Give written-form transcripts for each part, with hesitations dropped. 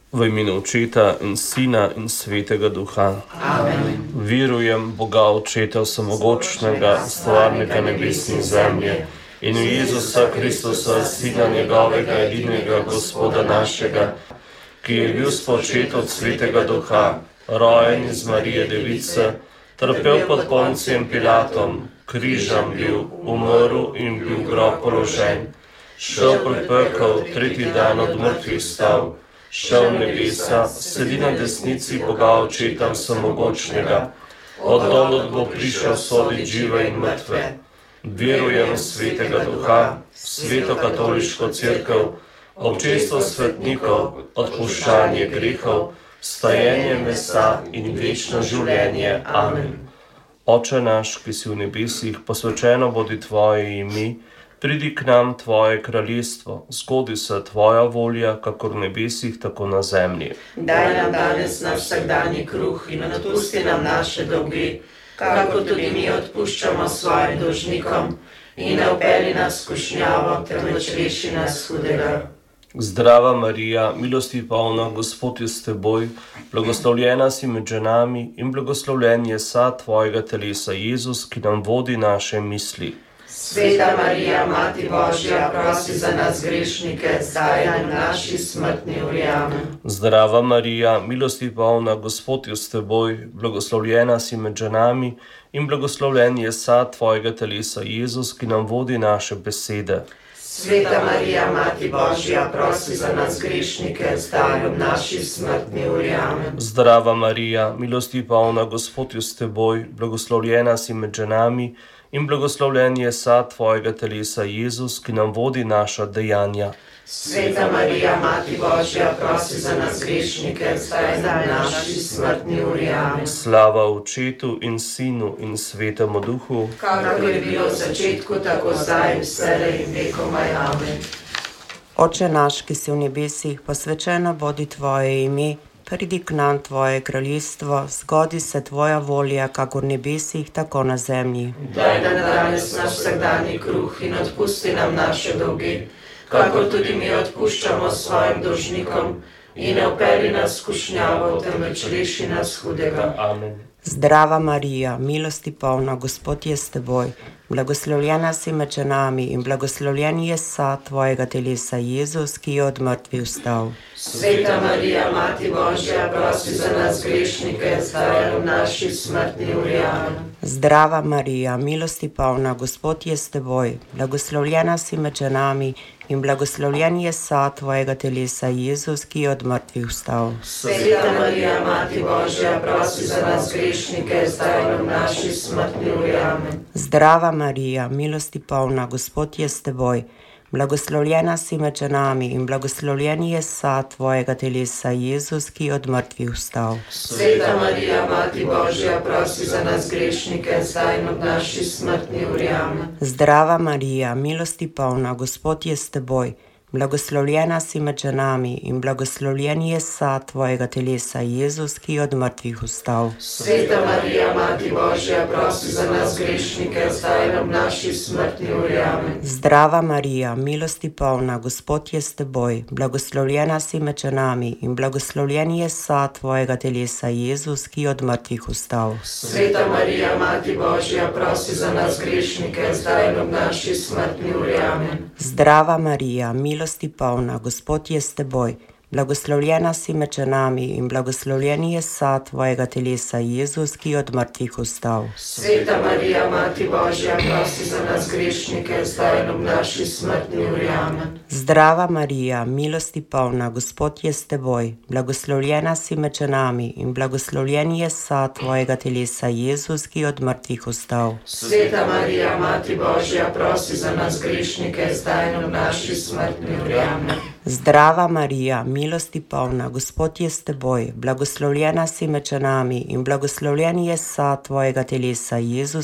V imenu Očeta in Sina in Svetega Duha. Amen. Verujem Boga Očeta Vsemogočnega, stvarnika nebes in zemlje, in v Jezusa Kristusa, Sina njegovega, edinega Gospoda našega, ki je bil spočet od Svetega Duha, rojen iz Marije Device, trpel pod Poncijem Pilatom, križem bil, umrl in bil v grob položen, šel pred pekel, tretji dan od mrtvih vstal, šel v nebesa, sedi na desnici Boga Očeta Vsemogočnega, od dol bo prišel soditi žive in mrtve. Verujem v Svetega Duha, v Sveto katoliško cerkev, občestvo svetnikov, odpuščanje grehov, vstajenje mesa in večno življenje. Amen. Oče naš, ki si v nebesih, posvečeno bodi tvoje ime, pridi k nam tvoje kraljestvo, zgodi se tvoja volja, kakor v nebesih, tako na zemlji. Daj nam danes naš vsakdanji kruh in odpusti nam naše dolge, kakor tudi mi odpuščamo svojim dolžnikom, in ne vpelji nas v skušnjavo, temveč reši nas hudega. Zdrava Marija, milosti polna, Gospod je s teboj, blagoslovljena si med ženami in blagoslovljen je sad tvojega telesa, Jezus, ki nam vodi naše misli. Sveta Marija, Mati Božja, prosi za nas grešnike, zdaj in v naši smrtni uri. Amen. Zdrava Marija, milosti polna, Gospod je s teboj, blagoslovljena si med ženami in blagoslovljen je sad tvojega telesa, Jezus, ki nam vodi naše besede. Sveta Marija, Mati Božja, prosi za nas grešnike, zdaj in v naši smrtni uri. Amen. Zdrava Marija, milosti polna, Gospod je s teboj, blagoslovljena si med ženami in blagoslovljen je sad tvojega telesa, Jezus, ki nam vodi naša dejanja. Sveta Marija, Mati Božja, prosi za nas grešnike, zdaj in v naši smrtni uri. Amen. Slava Očetu in Sinu in Svetemu Duhu, Kakor je bilo v začetku, tako zdaj in vselej in vekomaj. Amen. Oče naš, ki si v nebesih, posvečeno bodi tvoje ime, pridi k nam tvoje kraljestvo, zgodi se tvoja volja, kakor v nebesih, tako na zemlji. Daj nam danes naš vsakdanji kruh in odpusti nam naše dolge, kakor tudi mi odpuščamo svojim dolžnikom, in ne vpelji nas v skušnjavo, temveč reši nas hudega. Amen. Zdrava Marija, milosti polna, Gospod je s teboj, blagoslovljena si med ženami in blagoslovljen je sad tvojega telesa, Jezus, ki je od mrtvih vstal. Sveta Marija, Mati Božja, prosi za nas grešnike, zdaj in v naši smrtni uri. Amen. Zdrava Marija, milosti polna, Gospod je s teboj, blagoslovljena si med ženami in blagoslovljen je sad tvojega telesa, Jezus, ki je od mrtvih vstal. Sveta Marija, Mati Božja, prosi za nas grešnike, zdaj in v naši smrtni uri. Amen. Zdrava Marija, milosti polna, Gospod je s teboj, blagoslovljena si med ženami in blagoslovljen je sad tvojega telesa, Jezus, ki je od mrtvih vstal. Sveta Marija, Mati Božja, prosi za nas grešnike, zdaj in v naši smrtni uri. Amen. Zdrava Marija, milosti polna, Gospod je s teboj, blagoslovljena si med ženami in blagoslovljen je sad tvojega telesa, Jezus, ki je od mrtvih vstal. Sveta Marija, Mati Božja, prosi za nas grešnike, zdaj in v naši smrtni uri. Amen. Zdrava Marija, milosti polna, Gospod je s teboj, blagoslovljena si med ženami in blagoslovljen je sad tvojega telesa, Jezus, ki je od mrtvih vstal. Sveta Marija, Mati Božja, prosi za nas grešnike, zdaj in v naši smrtni uri. Amen. Zdrava Marija, milosti polna, Gospod je s teboj, blagoslovljena si med ženami in blagoslovljen je sad tvojega telesa, Jezus, ki je od mrtvih vstal. Sveta Marija, Mati Božja, prosi za nas grešnike, zdaj in v naši smrtni uri. Amen. Zdrava Marija, milosti polna, Gospod je s teboj, blagoslovljena si med ženami in blagoslovljen je sad tvojega telesa, Jezus, ki je od mrtvih vstal. Sveta Marija, Mati Božja, prosi za nas grešnike, zdaj in v naši smrtni uri. Amen. Zdrava Marija, milosti polna, Gospod je s teboj, blagoslovljena si med ženami in blagoslovljen je sad tvojega telesa, Jezus,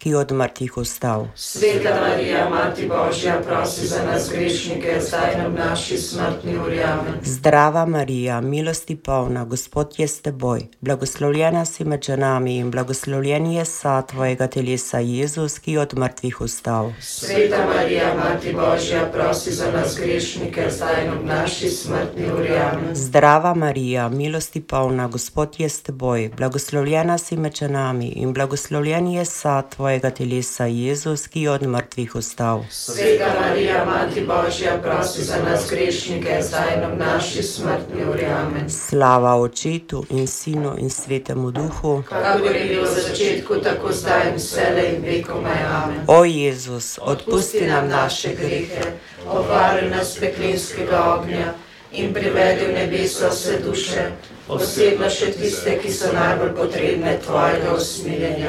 ki je od mrtvih vstal. Sveta Marija, Mati Božja, prosi za nas grešnike, zdaj in ob naši smrtni uri. Amen. Zdrava Marija, milosti polna, Gospod je s teboj, blagoslovljena si med ženami in blagoslovljen je sad tvojega telesa, Jezus, ki je od mrtvih vstal. Sveta Marija, Mati Božja, prosi za nas grešnike, zdaj in ob naši smrtni uri. Amen. Zdrava Marija, milosti polna, Gospod je s teboj, blagoslovljena si med ženami in blagoslovljen je sad tvojega telesa, Jezus, ki je od mrtvih vstal. Sveta Marija, Mati Božja, prosi za nas grešnike, zdaj in ob naši smrtni uri. Amen. Slava Očetu in Sinu in Svetemu Duhu, Kakor je bilo v začetku, tako zdaj in vselej in vekomaj. Amen. o Jezus, odpusti nam naše grehe, grehe, obvaruj nas peklinskega ognja in privedi v nebeso vse duše, posebno še tiste, ki so najbolj potrebne tvojega usmiljenja.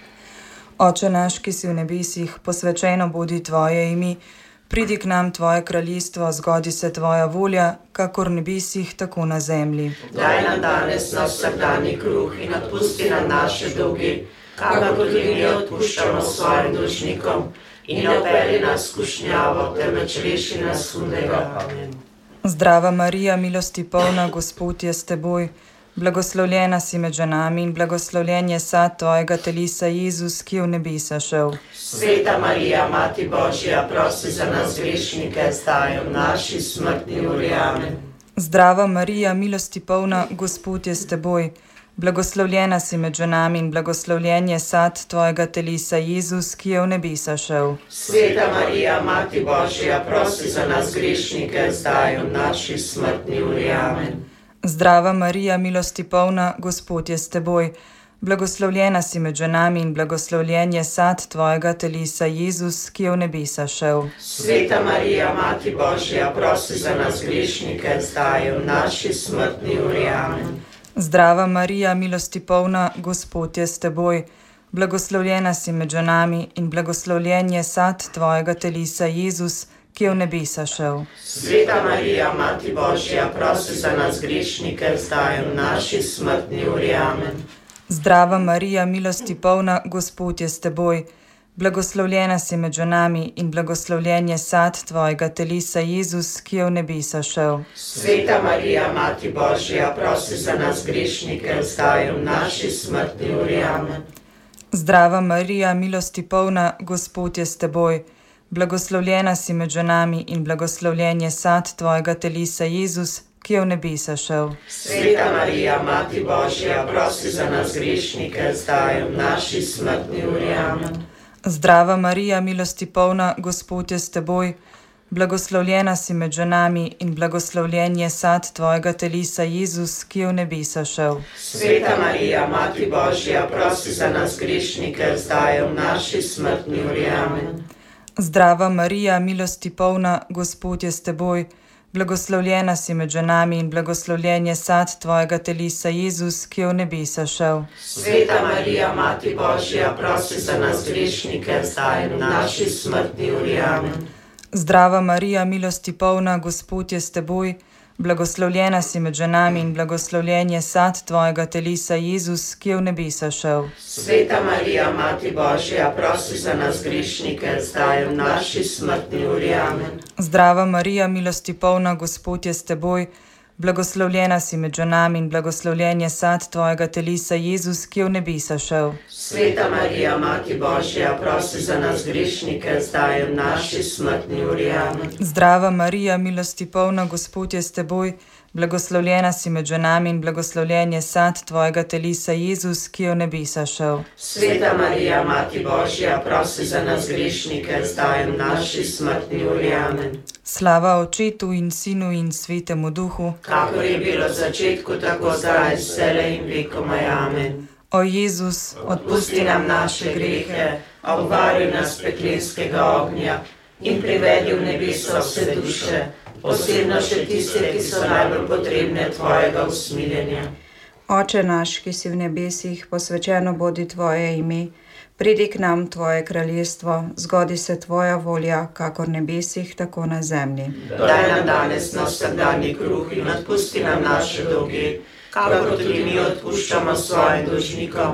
Oče naš, ki si v nebesih, posvečeno bodi tvoje ime, pridi k nam tvoje kraljestvo, zgodi se tvoja volja, kakor v nebesih, tako na zemlji. Daj nam danes naš vsakdanji kruh in odpusti nam naše dolge, kakor tudi mi odpuščamo svojim dolžnikom, in ne vpelji nas v skušnjavo, temveč reši nas hudega. Amen. Zdrava Marija, milosti polna, Gospod je s teboj, blagoslovljena si med ženami in blagoslovljen je sad tvojega telesa, Jezus, ki je v nebesa šel. Sveta Marija, Mati Božja, prosi za nas grešnike, zdaj in v naši smrtni uri. Amen. Zdrava Marija, milosti polna, Gospod je s teboj, blagoslovljena si med ženami in blagoslovljen je sad tvojega telesa, Jezus, ki je v nebesa šel. Sveta Marija, Mati Božja, prosi za nas grešnike, zdaj in v naši smrtni uri. Amen. Zdrava Marija, milosti polna, Gospod je s teboj, blagoslovljena si med ženami in blagoslovljen je sad tvojega telesa, Jezus, ki je v nebesa šel. Sveta Marija, Mati Božja, prosi za nas grešnike, zdaj in v naši smrtni uri. Amen. Zdrava Marija, milosti polna, Gospod je s teboj, blagoslovljena si med ženami in blagoslovljen je sad tvojega telesa, Jezus, ki je v nebesa šel. Sveta Marija, Mati Božja, prosi za nas grešnike, zdaj in v naši smrtni uri. Amen. Zdrava Marija, milosti polna, Gospod je s teboj, blagoslovljena si med ženami in blagoslovljen je sad tvojega telesa, Jezus, ki je v nebesa šel. Sveta Marija, Mati Božja, prosi za nas grešnike, zdaj in v naši smrtni uri. Amen. Zdrava Marija, milosti polna, Gospod je s teboj, blagoslovljena si med ženami in blagoslovljen je sad tvojega telesa, Jezus, ki je v nebesa šel. Sveta Marija, Mati Božja, prosi za nas grešnike, zdaj in v naši smrtni uri. Amen. Zdrava Marija, milosti polna, Gospod je s teboj, blagoslovljena si med ženami in blagoslovljen je sad tvojega telesa, Jezus, ki je v nebesa šel. Sveta Marija, Mati Božja, prosi za nas grešnike, zdaj in v naši smrtni uri. Amen. Zdrava Marija, milosti polna, Gospod je s teboj, blagoslovljena si med ženami in blagoslovljen je sad tvojega telesa, Jezus, ki je v nebesa šel. Sveta Marija, Mati Božja, prosi za nas grešnike, zdaj in v naši smrtni uri. Amen. Zdrava Marija, milosti polna, Gospod je s teboj, blagoslovljena si med ženami in blagoslovljen je sad tvojega telesa, Jezus, ki je v nebesa šel. Sveta Marija, Mati Božja, prosi za nas grešnike, zdaj in v naši smrtni uri. Amen. Zdrava Marija, milosti polna, Gospod je s teboj, blagoslovljena si med ženami in blagoslovljen je sad tvojega telesa, Jezus, ki je v nebesa šel. Sveta Marija, Mati Božja, prosi za nas grešnike, zdaj in v naši smrtni uri. Amen. Zdrava Marija, milosti polna, Gospod je s teboj, blagoslovljena si med ženami in blagoslovljen je sad tvojega telesa, Jezus, ki je v nebesa šel. Sveta Marija, Mati Božja, prosi za nas grešnike, zdaj in v naši smrtni uri. Amen. Slava Očetu in Sinu in Svetemu Duhu, kakor je bilo v začetku, tako zdaj, vselej in vekomaj. Amen. o Jezus, Odpusti nam naše grehe, obvaruj nas peklinskega ognja in privedi v nebeso vse duše, posebno še tiste, ki so najbolj potrebne tvojega usmiljenja. Oče naš, ki si v nebesih, posvečeno bodi tvoje ime, pridi k nam tvoje kraljestvo, zgodi se tvoja volja, kakor v nebesih, tako na zemlji. Daj nam danes naš vsakdanji kruh in odpusti nam naše dolge, kakor tudi mi odpuščamo svojim dolžnikom,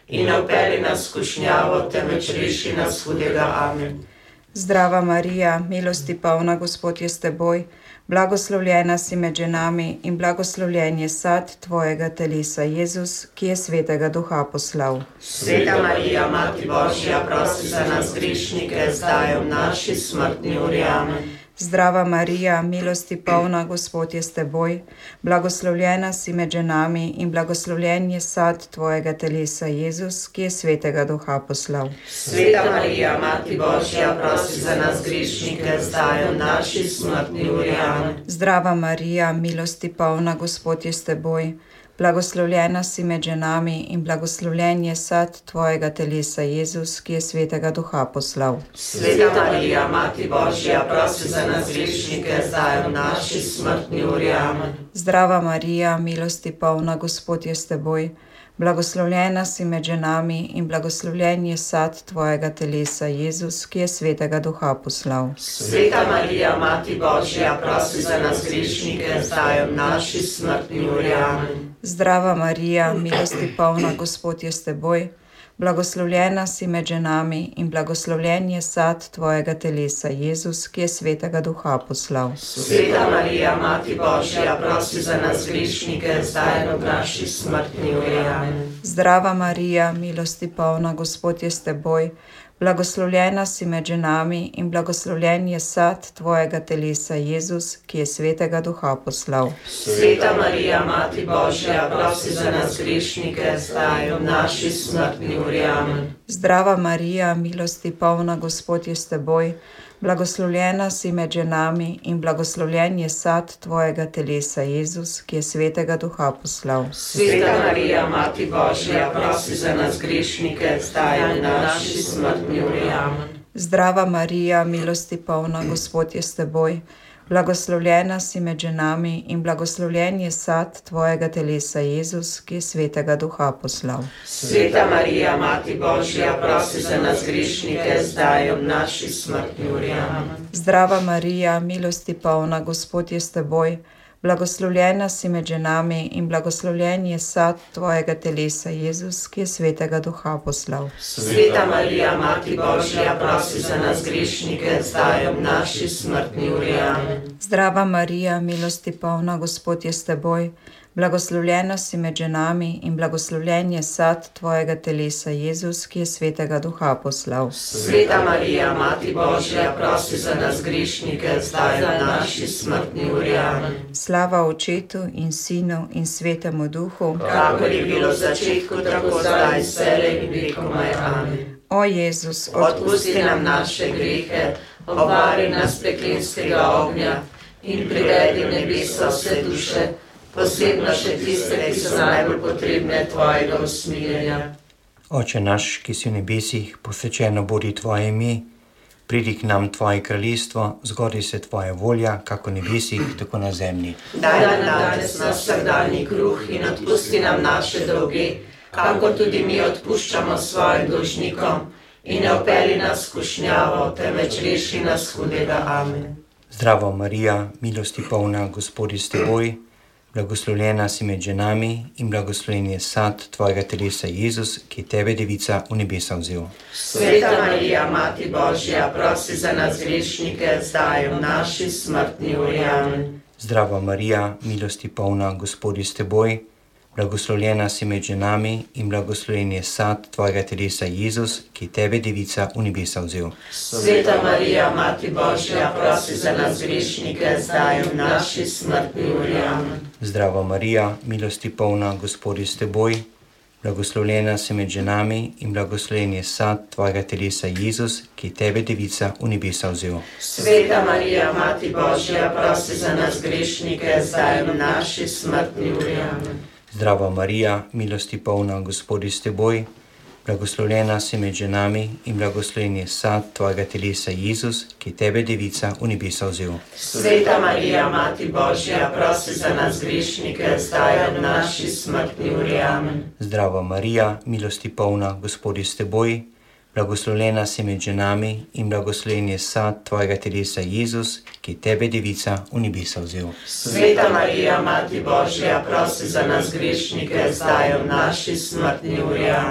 in ne vpelji nas v skušnjavo, temveč reši nas hudega. Amen. Zdrava Marija, milosti polna, Gospod je s teboj, blagoslovljena si med ženami in blagoslovljen je sad tvojega telesa, Jezus, ki je Svetega Duha poslal. Sveta Marija, Mati Božja, prosi za nas grešnike, zdaj in v naši smrtni uri. Amen. Zdrava Marija, milosti polna, Gospod je s teboj, blagoslovljena si med ženami in blagoslovljen je sad tvojega telesa, Jezus, ki je Svetega Duha poslal. Sveta Marija, Mati Božja, prosi za nas grešnike, zdaj in v naši smrtni uri. Amen. Zdrava Marija, milosti polna, Gospod je s teboj, blagoslovljena si med ženami in blagoslovljen je sad tvojega telesa, Jezus, ki je Svetega Duha poslal. Sveta Marija, Mati Božja, prosi za nas grešnike, zdaj in v naši smrtni uri. Amen. Zdrava Marija, milosti polna, Gospod je s teboj, blagoslovljena si med ženami in blagoslovljen je sad tvojega telesa, Jezus, ki je Svetega Duha poslal. Sveta Marija, Mati Božja, prosi za nas grešnike, zdaj in v naši smrtni uri. Amen. Zdrava Marija, milosti polna, Gospod je s teboj, blagoslovljena si med ženami in blagoslovljen je sad tvojega telesa, Jezus, ki je Svetega Duha poslal. Sveta Marija, Mati Božja, prosi za nas grešnike, zdaj in v naši smrtni uri. Amen. Zdrava Marija, milosti polna, Gospod je s teboj, blagoslovljena si med ženami in blagoslovljen je sad tvojega telesa, Jezus, ki je Svetega Duha poslal. Sveta Marija, Mati Božja, prosi za nas grešnike, zdaj in v naši smrtni uri. Amen. Zdrava Marija, milosti polna, Gospod je s teboj, blagoslovljena si med ženami in blagoslovljen je sad tvojega telesa, Jezus, ki je Svetega Duha poslal. Sveta Marija, Mati Božja, prosi za nas grešnike, zdaj in v naši smrtni uri. Amen. Zdrava Marija, milosti polna, Gospod je s teboj, blagoslovljena si med ženami in blagoslovljen je sad tvojega telesa, Jezus, ki je Svetega Duha poslal. Sveta Marija, Mati Božja, prosi za nas grešnike, zdaj in v naši smrtni uri. Amen. Zdrava Marija, milosti polna, Gospod je s teboj, blagoslovljena si med ženami in blagoslovljen je sad tvojega telesa, Jezus, ki je Svetega Duha poslal. Sveta Marija, Mati Božja, prosi za nas grešnike, zdaj in v naši smrtni uri. Amen. Zdrava Marija, milosti polna, Gospod je s teboj, blagoslovljena si med ženami in blagoslovljen je sad tvojega telesa, Jezus, ki je Svetega Duha poslal. Sveta Marija, Mati Božja, prosi za nas grešnike, zdaj in v naši smrtni uri. Amen. Slava Očetu in Sinu in Svetemu Duhu, kakor je bilo v začetku, tako zdaj, vselej in vekomaj. Amen. O Jezus, Odpusti nam naše grehe, obvari nas peklenskega ognja in privedi v nebesa vse duše, posebno še tiste, ki so najbolj potrebne tvojega usmiljenja. Oče naš, ki si v nebesih, posvečeno bodi tvoje ime, pridi k nam tvoje kraljestvo, zgodi se tvoja volja, kako v nebesih, tako na zemlji. Daj nam danes naš vsakdanji kruh in odpusti nam naše dolge, kako tudi mi odpuščamo svojim dolžnikom, in ne vpelji nas v skušnjavo, temveč reši nas hudega. Amen. Zdravo Marija, milosti polna, Gospod je s teboj, blagoslovljena si med ženami in blagoslovljen je sad tvojega telesa, Jezus, ki je tebe, devica, v nebesa vzel. Sveta Marija, Mati Božja, prosi za nas grešnike, zdaj in v naši smrtni uri. Amen. Zdravo Marija, milosti polna, Gospod je s teboj, blagoslovljena si med ženami in blagoslovljen je sad tvojega telesa, Jezus, ki je tebe, devica, v nebesa vzel. Sveta Marija, Mati Božja, prosi za nas grešnike, zdaj in v naši smrtni uri. Amen. Zdravo Marija, milosti polna, Gospod je s teboj, blagoslovljena si med ženami in blagoslovljen je sad tvojega telesa, Jezus, ki je tebe, devica, v nebesa vzel. Sveta Marija, Mati Božja, prosi za nas grešnike, zdaj in v naši smrtni uri. Amen. Zdravo Marija, milosti polna, Gospod je s teboj, blagoslovljena si med ženami in blagoslovljen je sad tvojega telesa, Jezus, ki je tebe, devica, v nebesa vzel. Sveta Marija, Mati Božja, prosi za nas grešnike, zdaj in v naši smrtni uri. Amen. Zdravo Marija, milosti polna, Gospod je s teboj, blagoslovljena si med ženami in blagoslovljen je sad tvojega telesa, Jezus, ki je tebe, devica, v nebesa vzel. Sveta Marija, Mati Božja, prosi za nas grešnike, zdaj in v naši smrtni uri. Amen.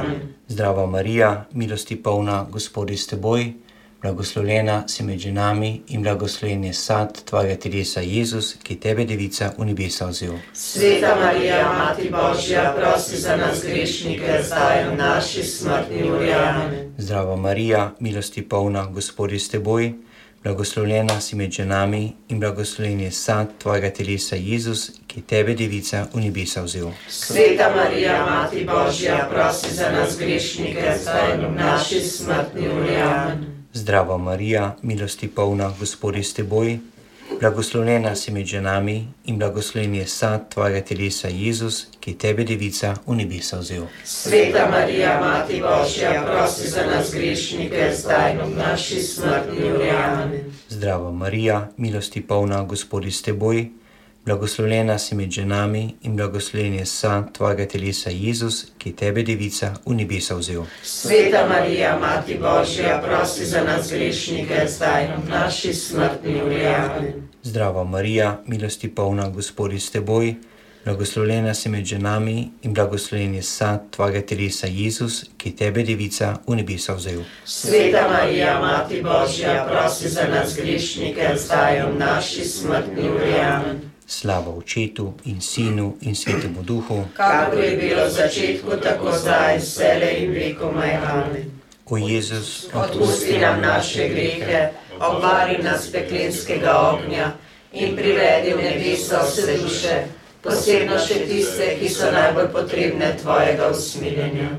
Zdrava Marija, milosti polna, Gospod je s teboj, blagoslovljena si med ženami in blagoslovljen je sad tvojega telesa Jezus, ki tebe devica v nebesa vzel. Sveta Marija, Mati Božja, prosi za nas grešnike, zdaj in v naši smrtni uri. Amen. Zdrava Marija, milosti polna, Gospod je s teboj, blagoslovljena si med ženami in blagoslovljen je sad tvojega telesa Jezus, ki tebe devica v nebesa vzel. Sveta Marija, Mati Božja, prosi za nas grešnike, zdaj in v naši smrtni uri. Amen. Zdrava Marija, milosti polna, Gospod je s teboj, blagoslovljena si med ženami in blagoslovljen je sad tvojega telesa Jezus, ki tebe devica v nebesa vzel. Sveta Marija, Mati Božja, prosi za nas grešnike, zdaj in v naši smrtni uri. Amen. Zdrava Marija, milosti polna, Gospod je s teboj, blagoslovljena si med ženami in blagoslovljen je sad tvojega telesa Jezus, ki tebe devica v nebesa vzel. Sveta Marija, Mati Božja, prosi za nas grešnike, zdaj in v naši smrtni uri. Amen. Zdrava Marija, milosti polna, Gospod je s teboj, blagoslovljena si med ženami in blagoslovljen je sad tvojega telesa Jezus, ki tebe devica v nebesa vzel. Sveta Marija, Mati Božja, prosi za nas grešnike, zdaj in v naši smrtni uri. Amen. Slava Očetu in Sinu in Svetemu Duhu, Kakor je bilo v začetku, tako zdaj, vselej in vekomaj. Amen. o Jezus, Odpusti nam naše grehe, obvari nas peklenskega ognja in privedi v nebeso vse duše, posebno še tiste, ki so najbolj potrebne tvojega usmiljenja.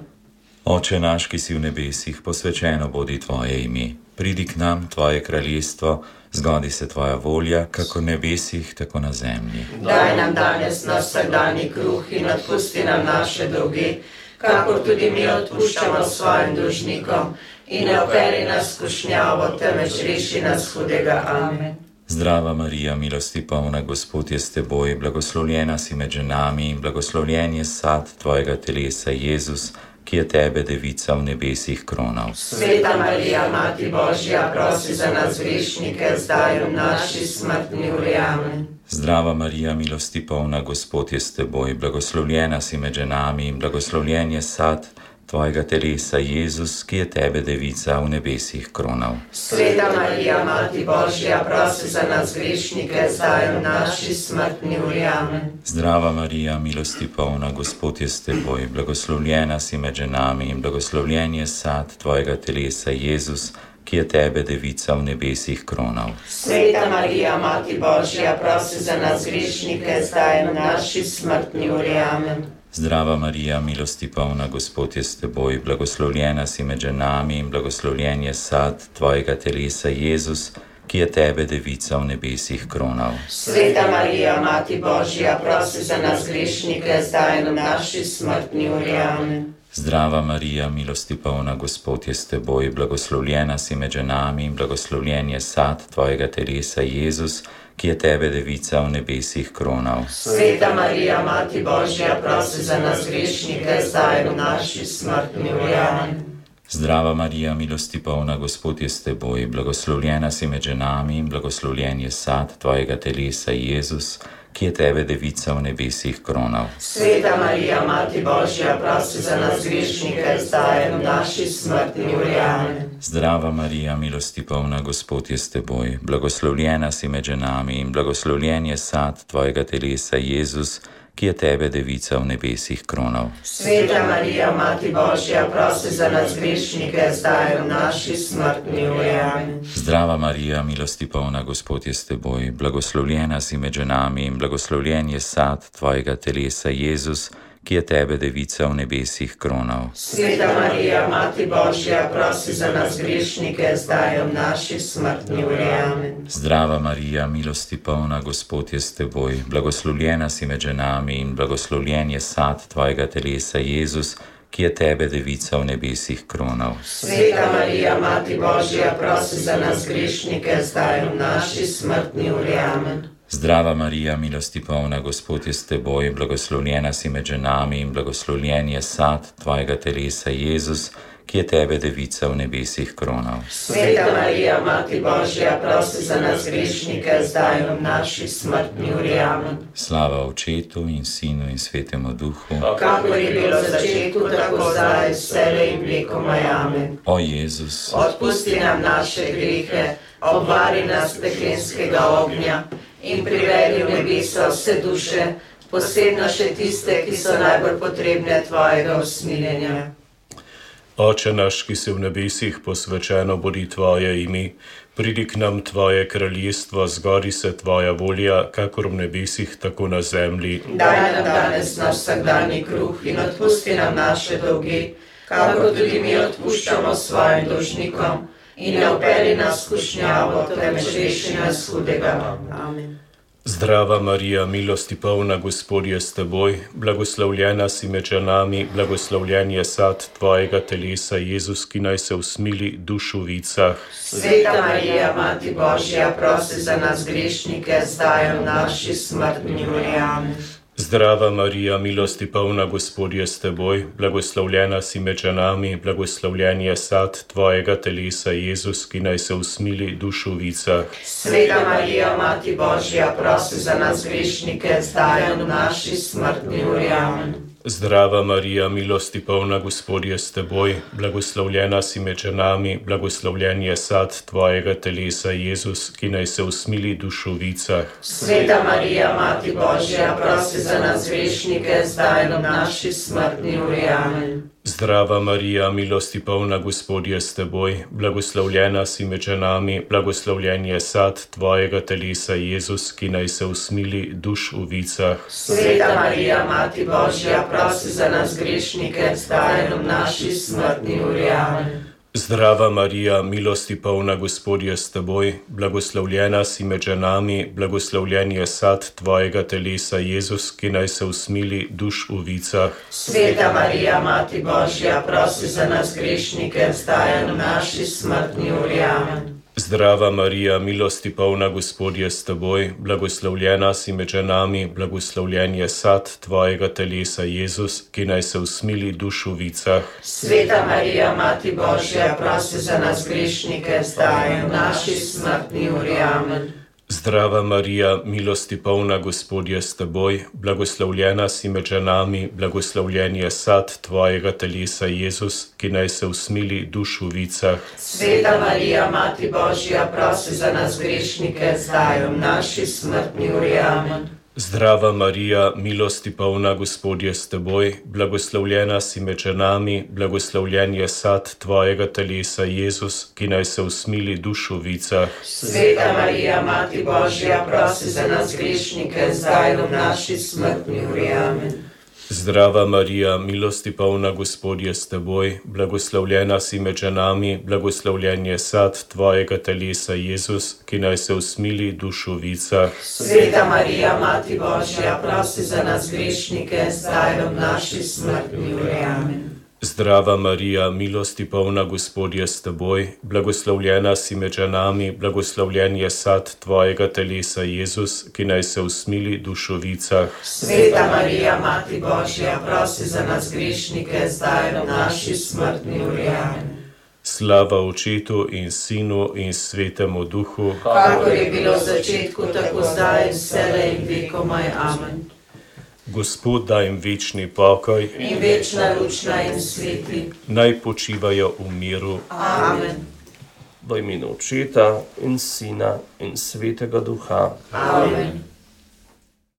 Oče naš, ki si v nebesih, posvečeno bodi tvoje ime. Pridi k nam tvoje kraljestvo, zgodi se tvoja volja, kako v nebesih, tako na zemlji. Daj nam danes naš vsakdanji kruh in odpusti nam naše dolge, kakor tudi mi odpuščamo svojim dolžnikom, in ne vpelji nas v skušnjavo, temveč reši nas hudega. Amen. Zdrava Marija, milosti polna, Gospod je s teboj, blagoslovljena si med ženami in blagoslovljen je sad tvojega telesa Jezus, ki je tebe devica v nebesih kronal. Sveta Marija, Mati Božja, prosi za nas grešnike, zdaj in v naši smrtni uri. Amen. Zdrava Marija, milosti polna, Gospod je s teboj, blagoslovljena si med ženami in blagoslovljen je sad tvojega telesa Jezus, ki je tebe devica v nebesih kronal. Sveta Marija, Mati Božja, prosi za nas grešnike, zdaj in v naši smrtni uri. Amen. Zdrava Marija, milosti polna, Gospod je s teboj, blagoslovljena si med ženami in blagoslovljen je sad tvojega telesa Jezus, ki je tebe devica v nebesih kronal. Sveta Marija, Mati Božja, prosi za nas grešnike, zdaj in v naši smrtni uri. Amen. Zdrava Marija, milosti polna, Gospod je s teboj, blagoslovljena si med ženami in blagoslovljen je sad tvojega telesa Jezus, ki je tebe devica v nebesih kronal. Sveta Marija, Mati Božja, prosi za nas grešnike, zdaj in v naši smrtni uri. Amen. Zdrava Marija, milosti polna, Gospod je s teboj, blagoslovljena si med ženami in blagoslovljen je sad tvojega telesa Jezus, ki je tebe devica v nebesih kronal. Sveta Marija, Mati Božja, prosi za nas grešnike, zdaj in v naši smrtni uri. Amen. Zdrava Marija, milosti polna, Gospod je s teboj, blagoslovljena si med ženami in blagoslovljen je sad tvojega telesa Jezus, ki je tebe devica v nebesih kronal. Sveta Marija, Mati Božja, prosi za nas grešnike, zdaj in v naši smrtni uri. Amen. Zdrava Marija, milosti polna, Gospod je s teboj, blagoslovljena si med ženami in blagoslovljen je sad tvojega telesa Jezus, ki je tebe devica v nebesih kronal. Sveta Marija, Mati Božja, prosi za nas grešnike, zdaj in v naši smrtni uri. Amen. Zdrava Marija, milosti polna, Gospod je s teboj, blagoslovljena si med ženami in blagoslovljen je sad tvojega telesa Jezus, ki je tebe devica v nebesih kronal. Sveta Marija, Mati Božja, prosi za nas grešnike, zdaj in v naši smrtni uri. Amen. Zdrava Marija, milosti polna, Gospod je s teboj, blagoslovljena si med ženami in blagoslovljen je sad tvojega telesa Jezus, ki je tebe devica v nebesih kronal. Sveta Marija, Mati Božja, prosi za nas grešnike, zdaj in v naši smrtni uri. Amen. Zdrava Marija, milosti polna, Gospod je s teboj, blagoslovljena si med ženami in blagoslovljen je sad tvojega telesa Jezus, ki je tebe, devica, v nebesih kronal. Sveta Marija, Mati Božja, prosi za nas grešnike, zdaj in v naši smrtni uri. Amen. Slava Očetu in Sinu in Svetemu Duhu, Kakor je bilo v začetku, tako zdaj, vselej in vekomaj. Amen. o Jezus, Odpusti nam naše grehe, obvari nas peklenskega ognja in privedi v nebesa vse duše, posebno še tiste, ki so najbolj potrebne tvojega usmiljenja. Oče naš, ki si v nebesih, posvečeno bodi tvoje ime, pridi k nam tvoje kraljestvo, zgodi se tvoja volja, kakor v nebesih, tako na zemlji. Daj nam danes naš vsakdanji kruh in odpusti nam naše dolge, kakor tudi mi odpuščamo svojim dolžnikom, in ne vpelji nas v skušnjavo, temveč reši nas hudega. Amen. Zdrava Marija, milosti polna, Gospod je s teboj, blagoslovljena si med ženami, blagoslovljen je sad tvojega telesa, Jezus, ki naj se usmili dušu vicah. Sveta Marija, Mati Božja, prosi za nas grešnike, zdaj in v naši smrtni uri. Amen. Zdrava Marija, milosti polna, Gospod je s teboj, blagoslovljena si med ženami, blagoslovljen je sad tvojega telesa, Jezus, ki naj se usmili dušu vicah. Sveta Marija, Mati Božja, prosi za nas grešnike, zdaj in v naši smrtni uri. Amen. Zdrava Marija, milosti polna, Gospod je s teboj, blagoslovljena si med ženami, blagoslovljen je sad tvojega telesa, Jezus, ki naj se usmili dušu vicah. Sveta Marija, Mati Božja, prosi za nas grešnike, zdaj in v naši smrtni uri. Amen. Zdrava Marija, milosti polna, Gospod je s teboj, blagoslovljena si med ženami, blagoslovljen je sad tvojega telesa, Jezus, ki naj se usmili duš v vicah. Sveta Marija, Mati Božja, prosi za nas grešnike, zdaj in v naši smrtni uri. Amen. Zdrava Marija, milosti polna, Gospod je s teboj, blagoslovljena si med ženami, blagoslovljen je sad tvojega telesa, Jezus, ki naj se usmili duš v vicah. Sveta Marija, Mati Božja, prosi za nas grešnike, zdaj in v naši smrtni uri. Amen. Zdrava Marija, milosti polna, Gospod je s teboj, blagoslovljena si med ženami, blagoslovljen je sad tvojega telesa, Jezus, ki naj se usmili duš v vicah. Sveta Marija, Mati Božja, prosi za nas grešnike, zdaj in v naši smrtni uri. Amen. Zdrava Marija, milosti polna, Gospod je s teboj, blagoslovljena si med ženami, blagoslovljen je sad tvojega telesa, Jezus, ki naj se usmili duš v vicah. Sveta Marija, Mati Božja, prosi za nas grešnike, zdaj in v naši smrtni uri. Amen. Zdrava Marija, milosti polna, Gospod je s teboj, blagoslovljena si med ženami, blagoslovljen je sad tvojega telesa, Jezus, ki naj se usmili duš v vicah. Sveta Marija, Mati Božja, prosi za nas grešnike, zdaj in v naši smrtni uri. Amen. Zdrava Marija, milosti polna, Gospod je s teboj, blagoslovljena si med ženami, blagoslovljen je sad tvojega telesa, Jezus, ki naj se usmili duš v vicah. Sveta Marija, Mati Božja, prosi za nas grešnike, zdaj in v naši smrtni uri. Amen. Zdrava Marija, milosti polna, Gospod je s teboj, blagoslovljena si med ženami, blagoslovljen je sad tvojega telesa, Jezus, ki naj se usmili duš v vicah. Sveta Marija, Mati Božja, prosi za nas grešnike, zdaj in v naši smrtni uri. Amen. Slava Očetu in Sinu in Svetemu Duhu, Kakor je bilo v začetku, tako zdaj in vselej in vekomaj. Amen. Gospod daj jim večni pokoj, In večna lučna in sveti. naj počivajo v miru. Amen. V imenu Očeta in Sina in Svetega Duha. Amen.